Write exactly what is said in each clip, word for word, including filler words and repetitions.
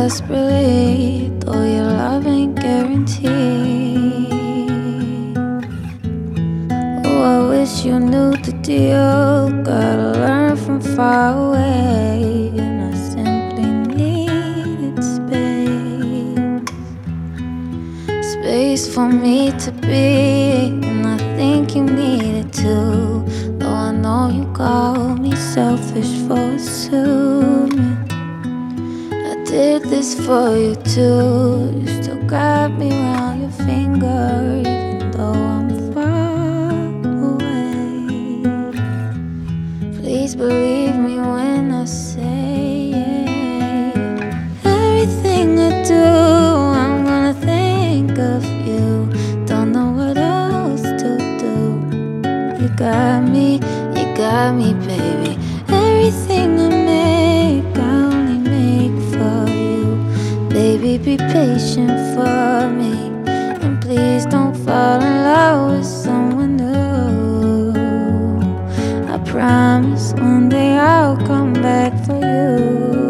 desperately, though your love ain't guaranteed. Oh, I wish you knew the deal. Gotta learn from far away, and I simply needed space. Space for me to be, and I think you needed to. Though I know you call me selfish for assuming I did this for you too. You still got me round your finger, even though I'm far away. Please believe me when I say it. Everything I do, I'm gonna think of you. Don't know what else to do. You got me, you got me, baby. Everything I make, I only make for you. Baby, be patient for me, and please don't fall in love with someone new. I promise one day I'll come back for you.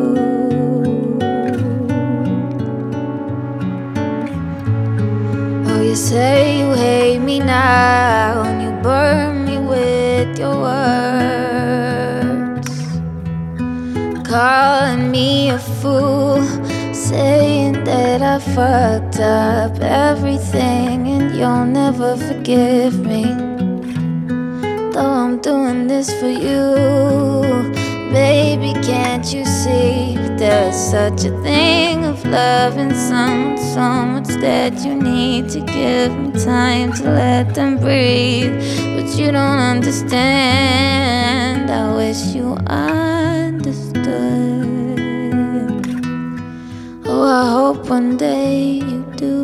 Oh, you say you hate me now, and you burn me with your words, calling me a fool, saying that I fucked up everything and you'll never forgive me. Though I'm doing this for you, baby, can't you see there's such a thing of loving someone so much that you need to give them time to let them breathe. But you don't understand, I wish you understood. Oh, I hope one day you do.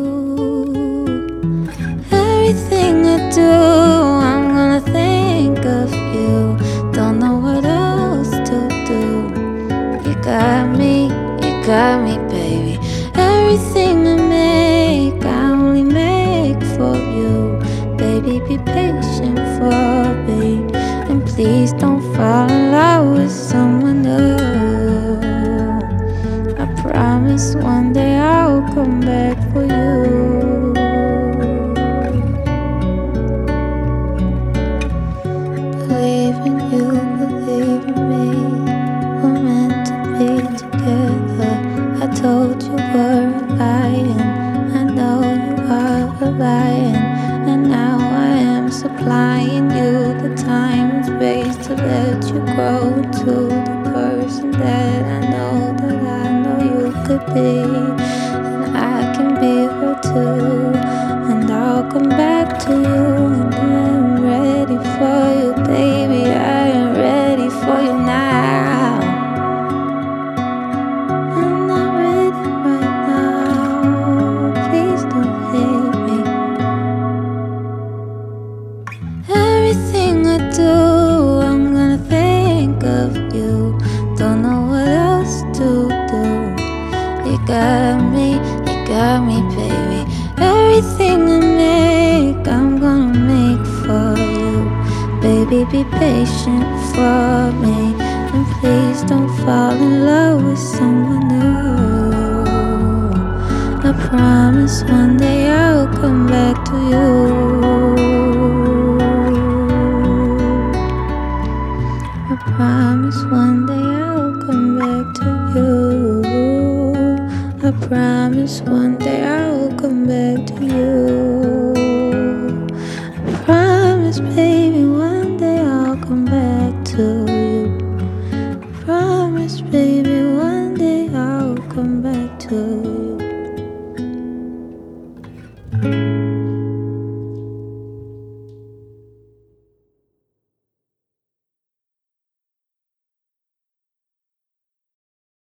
Everything I do, I'm gonna think of you. Don't know what else to do. You got me, you got me, baby. Everything I make, I only make for you. Baby, be patient for me, and please don't fall in love with someone new. I promise one day I'll come back for you. Believe in you, believe in me. We're meant to be together. I told you were lying, I know you are lying, and now I am supplying you the time and space to let you grow into the person that I know that I know you could be. And I can be her too, and I'll come back to you, and I'm ready for you, baby. I am ready for you now. I'm not ready right now. Please don't hate me. Everything I do, I'm gonna think of you. Don't know what else to do. You got me, you got me, baby. Everything I make, I'm gonna make for you. Baby, be patient for me, and please don't fall in love with someone new. I promise one day I'll come back to you. I promise one day I'll come back to you. I promise one day I'll come back to you. I promise, baby, one day I'll come back to you. I promise, baby, one day I'll come back to you.